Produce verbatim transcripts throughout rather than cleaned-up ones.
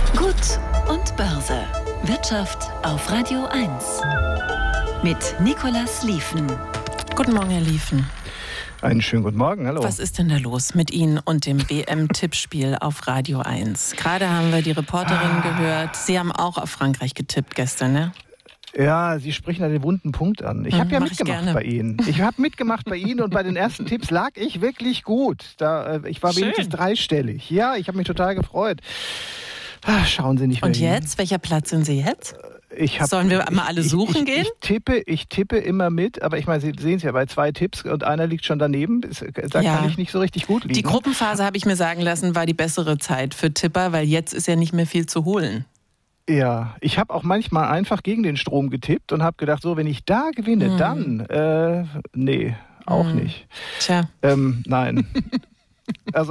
Gut und Börse. Wirtschaft auf Radio eins. Mit Nicolas Lieven. Guten Morgen, Herr Lieven. Einen schönen guten Morgen, hallo. Was ist denn da los mit Ihnen und dem B M-Tippspiel auf Radio eins? Gerade haben wir die Reporterin ah. gehört. Sie haben auch auf Frankreich getippt gestern, ne? Ja, Sie sprechen da den wunden Punkt an. Ich hm, habe ja mitgemacht bei Ihnen. Ich habe mitgemacht bei Ihnen und bei den ersten Tipps lag ich wirklich gut. Da, ich war Schön. wenigstens dreistellig. Ja, ich habe mich total gefreut. Ach, schauen Sie nicht mehr Und hin. jetzt? Welcher Platz sind Sie jetzt? Ich hab, Sollen wir mal alle ich, suchen ich, gehen? Ich tippe, ich tippe immer mit, aber ich meine, Sie sehen es ja bei zwei Tipps und einer liegt schon daneben. Da ja. kann ich nicht so richtig gut liegen. Die Gruppenphase, habe ich mir sagen lassen, war die bessere Zeit für Tipper, weil jetzt ist ja nicht mehr viel zu holen. Ja, ich habe auch manchmal einfach gegen den Strom getippt und habe gedacht, so, wenn ich da gewinne, hm. dann, äh, nee, auch hm. nicht. Tja. Ähm, nein. Also,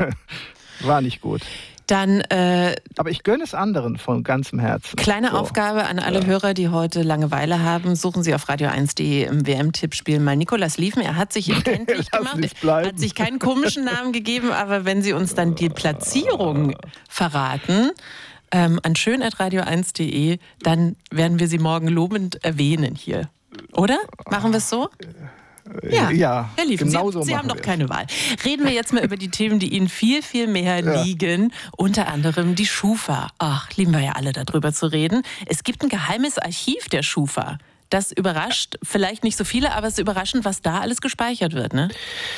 war nicht gut. Dann, äh, Aber ich gönne es anderen von ganzem Herzen. Kleine so. Aufgabe an alle ja. Hörer, die heute Langeweile haben. Suchen Sie auf radio eins punkt de im W M-Tippspiel mal Nicolas Lieven. Er hat sich kenntlich gemacht. Er hat sich keinen komischen Namen gegeben, aber wenn Sie uns dann die Platzierung verraten, ähm, an schön at radio eins punkt de, dann werden wir Sie morgen lobend erwähnen hier. Oder? Machen wir es so? Ja, ja, Herr Lieven, genau Sie, so Sie haben doch wir's. keine Wahl. Reden wir jetzt mal über die Themen, die Ihnen viel, viel mehr ja. liegen. Unter anderem die Schufa. Ach, lieben wir ja alle, darüber zu reden. Es gibt ein geheimes Archiv der Schufa. Das überrascht vielleicht nicht so viele, aber es ist überraschend, was da alles gespeichert wird, ne?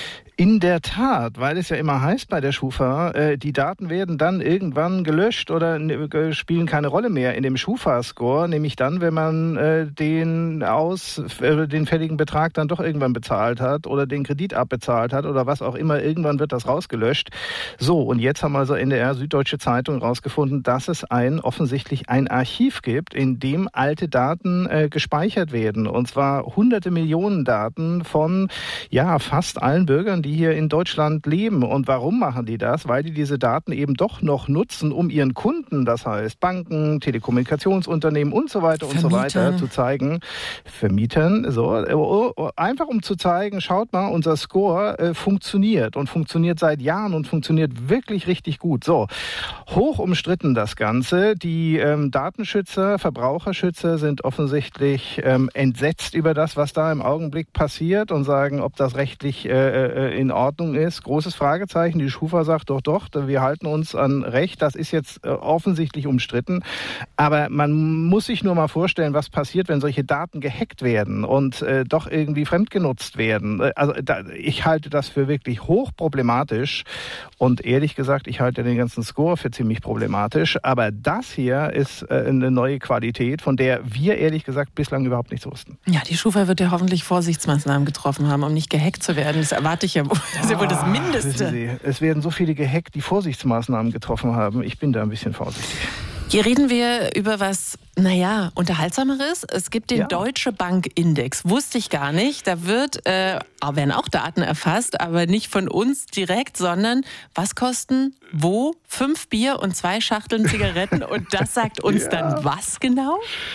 In der Tat, weil es ja immer heißt bei der Schufa, äh, die Daten werden dann irgendwann gelöscht oder äh, spielen keine Rolle mehr in dem Schufa-Score, nämlich dann, wenn man äh, den aus äh, den fälligen Betrag dann doch irgendwann bezahlt hat oder den Kredit abbezahlt hat oder was auch immer, irgendwann wird das rausgelöscht. So, und jetzt haben also N D R, Süddeutsche Zeitung, rausgefunden, dass es ein offensichtlich ein Archiv gibt, in dem alte Daten äh, gespeichert werden. Und zwar hunderte Millionen Daten von ja fast allen Bürgern, die hier in Deutschland leben. Und warum machen die das? Weil die diese Daten eben doch noch nutzen, um ihren Kunden, das heißt Banken, Telekommunikationsunternehmen und so weiter und so weiter zu zeigen. Vermietern, so. Einfach um zu zeigen, schaut mal, unser Score äh, funktioniert und funktioniert seit Jahren und funktioniert wirklich richtig gut. So, hoch umstritten das Ganze. Die ähm, Datenschützer, Verbraucherschützer sind offensichtlich ähm, entsetzt über das, was da im Augenblick passiert und sagen, ob das rechtlich äh, in Ordnung ist. Großes Fragezeichen. Die Schufa sagt doch, doch, wir halten uns an Recht. Das ist jetzt äh, offensichtlich umstritten. Aber man muss sich nur mal vorstellen, was passiert, wenn solche Daten gehackt werden und äh, doch irgendwie fremdgenutzt werden. Also da, ich halte das für wirklich hochproblematisch. Und ehrlich gesagt, ich halte den ganzen Score für ziemlich problematisch. Aber das hier ist äh, eine neue Qualität, von der wir ehrlich gesagt bislang überhaupt nichts wussten. Ja, die Schufa wird ja hoffentlich Vorsichtsmaßnahmen getroffen haben, um nicht gehackt zu werden. Das erwarte ich ja wohl. Das ist ja wohl das Mindeste. Wissen Sie, es werden so viele gehackt, die Vorsichtsmaßnahmen getroffen haben. Ich bin da ein bisschen vorsichtig. Hier reden wir über was, naja, Unterhaltsameres. Es gibt den ja. Deutsche Bank Index. Wusste ich gar nicht. Da wird, äh, werden auch Daten erfasst, aber nicht von uns direkt, sondern was kosten wo? Fünf Bier und zwei Schachteln Zigaretten. Und das sagt uns ja. dann was genau?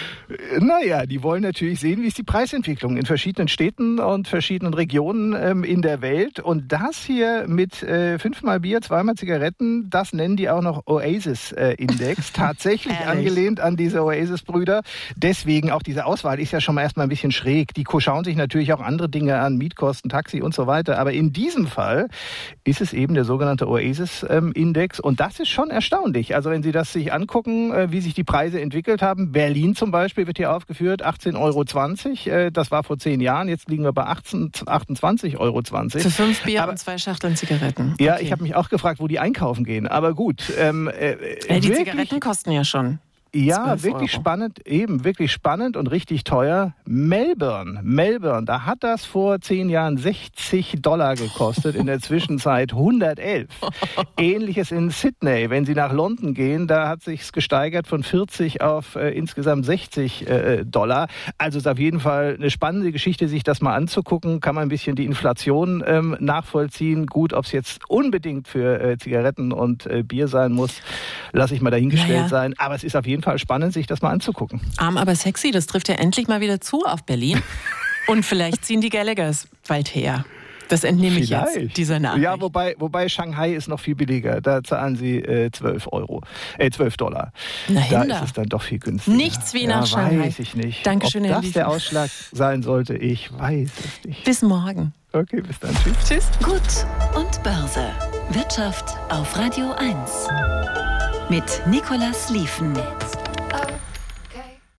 Naja, die wollen natürlich sehen, wie ist die Preisentwicklung in verschiedenen Städten und verschiedenen Regionen ähm, in der Welt. Und das hier mit äh, fünfmal Bier, zweimal Zigaretten, das nennen die auch noch Oasis-Index. Äh, Tatsächlich Ehrlich? angelehnt an diese Oasis-Brüder. Deswegen auch diese Auswahl ist ja schon mal erstmal ein bisschen schräg. Die schauen sich natürlich auch andere Dinge an, Mietkosten, Taxi und so weiter. Aber in diesem Fall ist es eben der sogenannte Oasis-Index. Und das ist schon erstaunlich. Also wenn Sie das sich angucken, äh, wie sich die Preise entwickelt haben. Berlin zum Beispiel wird hier aufgeführt, achtzehn Euro zwanzig. Äh, das war vor zehn Jahren. Jetzt liegen wir bei achtzehn, achtundzwanzig Euro zwanzig. Für fünf Bier Aber, und zwei Schachteln Zigaretten. Okay. Ja, ich habe mich auch gefragt, wo die einkaufen gehen. Aber gut. Ähm, äh, ja, die wirklich, Zigaretten kosten ja schon. Ja, wirklich Euro. spannend, eben wirklich spannend und richtig teuer. Melbourne, Melbourne, da hat das vor zehn Jahren sechzig Dollar gekostet, in der Zwischenzeit hundertelf. Ähnliches in Sydney. Wenn Sie nach London gehen, da hat sich's gesteigert von vierzig auf äh, insgesamt sechzig äh, Dollar. Also ist auf jeden Fall eine spannende Geschichte, sich das mal anzugucken. Kann man ein bisschen die Inflation ähm, nachvollziehen. Gut, ob es jetzt unbedingt für äh, Zigaretten und äh, Bier sein muss, lasse ich mal dahingestellt naja. sein. Aber es ist auf jeden Fall spannend, sich das mal anzugucken. Arm, aber sexy, das trifft ja endlich mal wieder zu auf Berlin. Und vielleicht ziehen die Gallaghers bald her. Das entnehme ich Vielleicht. jetzt, dieser Nachricht. Ja, wobei, wobei Shanghai ist noch viel billiger. Da zahlen sie äh, zwölf Euro, äh, zwölf Dollar. Na, da Hinder. ist es dann doch viel günstiger. Nichts wie nach ja, Shanghai. Weiß ich nicht. Dankeschön, Ob Herr das Liefen. der Ausschlag sein sollte, ich weiß es nicht. Bis morgen. Okay, bis dann. Tschüss. Tschüss. Gut und Börse. Wirtschaft auf Radio eins. Mit Nicolas Liefen.